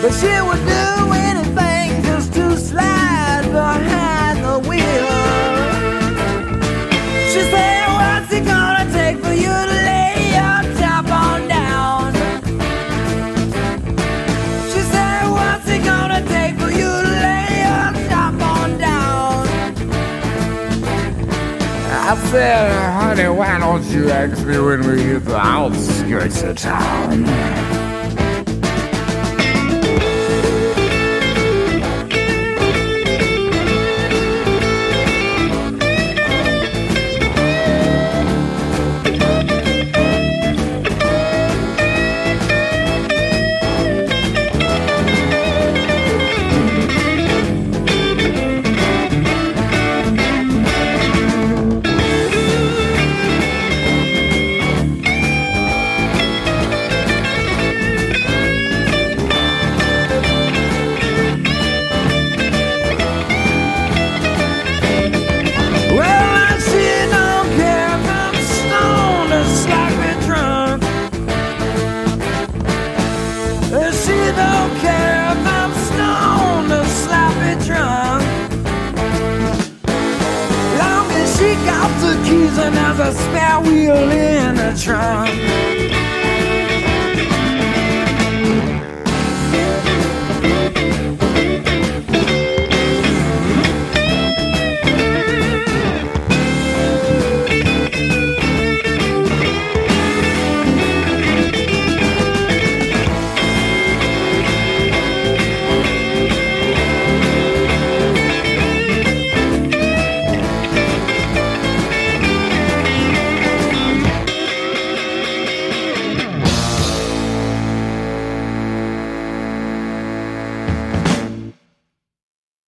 but she would do anything just to slide behind the wheel. She said, what's it gonna take for you to lay your top on down? She said, what's it gonna take for you to lay your top on down? I said, honey, why don't you ask me when we hit the outskirts of town? And there's a spare wheel in the trunk.